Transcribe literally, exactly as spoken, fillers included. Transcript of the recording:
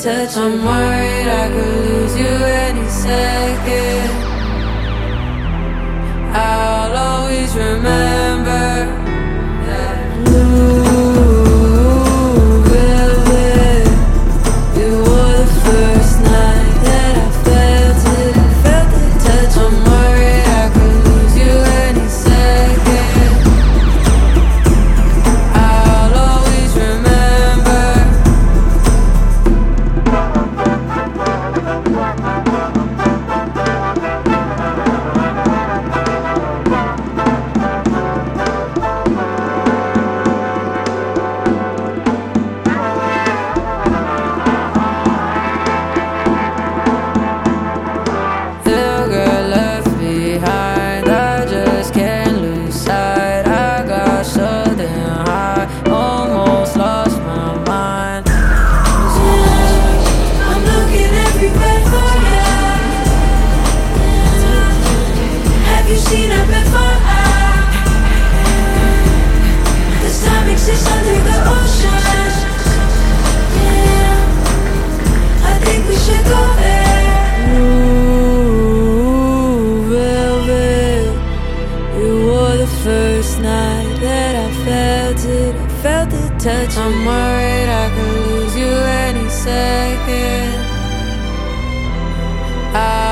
touch. I'm worried I could lose you any second. I'll always remember that blue velvet. You were the first night that I felt it. I felt the touch. I'm worried I could lose you any second. I'll always remember. Little girl left behind, I just can't lose sight. I got so damn high, almost lost my mind. I'm looking everywhere for you. Have you seen her before? This time exists under the ocean. Yeah, I think we should go there. Blue velvet. You were the first night that I felt it. I felt the touch. I'm worried I could lose you any second. I